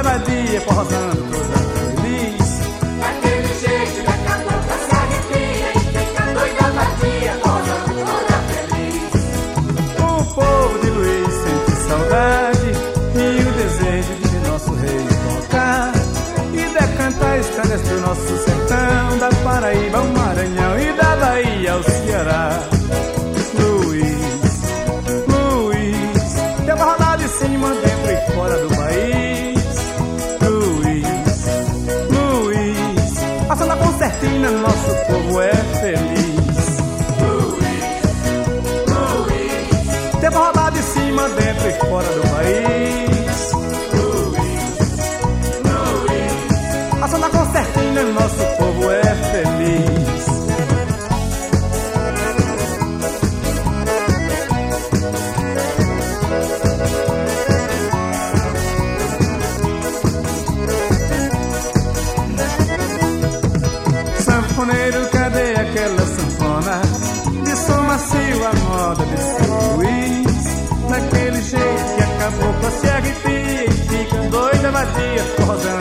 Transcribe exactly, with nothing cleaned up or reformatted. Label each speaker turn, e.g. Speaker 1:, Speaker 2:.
Speaker 1: vadia, forrosando toda feliz.
Speaker 2: Daquele jeito que acabou pra se arrepia e fica doida vadia, forrosando toda feliz.
Speaker 1: O povo de Luís sente saudade e o desejo de ver nosso rei tocar e decantar estradas do nosso sertão, da Paraíba ao Maranhão e da Bahia ao Ceará. Luís, Luís, tem uma rodada de cima, dentro e fora do país. Luís, Luís, passando a concertina, nosso povo é feliz.
Speaker 2: Luís, Luís,
Speaker 1: tem uma rodada de cima, dentro e fora do país.
Speaker 2: Luís, Luís,
Speaker 1: passando a concertina, nosso povo é feliz. Sanfoneiro, cadê aquela sanfona de som macio, a moda de São Luís? Daquele jeito que acabou pra se arrepia e fica doida vadia, forrosando